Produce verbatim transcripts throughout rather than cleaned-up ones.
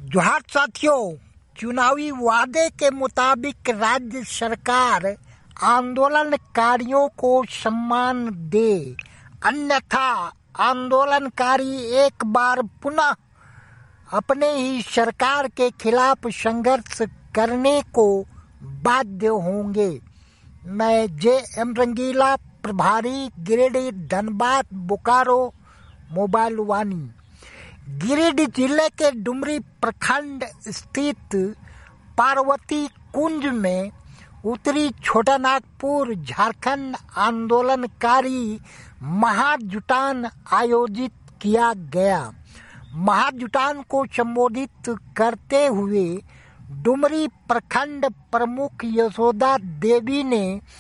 जोहार साथियों, चुनावी वादे के मुताबिक राज्य सरकार आंदोलनकारियों को सम्मान दे, अन्यथा आंदोलनकारी एक बार पुनः अपने ही सरकार के खिलाफ संघर्ष करने को बाध्य होंगे। मैं जे एम रंगीला, प्रभारी गिरिडीह, धनबाद, बोकारो, मोबाइल वानी। गिरिडीह जिले के डुमरी प्रखंड स्थित पार्वती कुंज में उत्तरी छोटा नागपुर झारखंड आंदोलनकारी महाजुटान आयोजित किया गया। महाजुटान को संबोधित करते हुए डुमरी प्रखंड प्रमुख यशोदा देवी ने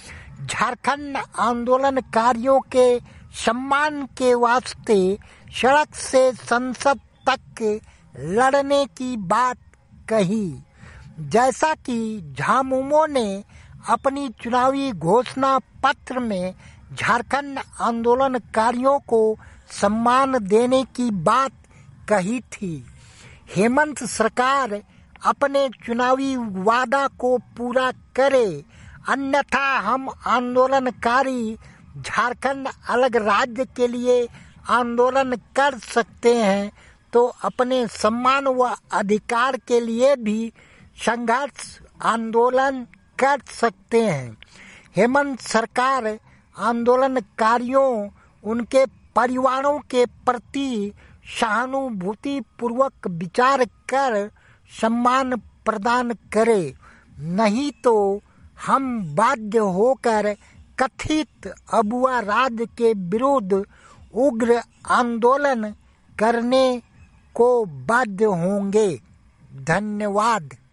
झारखंड आंदोलनकारियों के सम्मान के वास्ते सड़क से संसद तक लड़ने की बात कही। जैसा कि झामुमो ने अपनी चुनावी घोषणा पत्र में झारखंड आंदोलनकारियों को सम्मान देने की बात कही थी। हेमंत सरकार अपने चुनावी वादा को पूरा करे, अन्यथा हम आंदोलनकारी झारखंड अलग राज्य के लिए आंदोलन कर सकते हैं, तो अपने सम्मान व अधिकार के लिए भी संघर्ष आंदोलन कर सकते हैं। हेमंत सरकार आंदोलनकारियों, उनके परिवारों के प्रति सहानुभूति पूर्वक विचार कर सम्मान प्रदान करे, नहीं तो हम बाध्य होकर कथित अबुआ राज के विरुद्ध उग्र आंदोलन करने को बाध्य होंगे। धन्यवाद।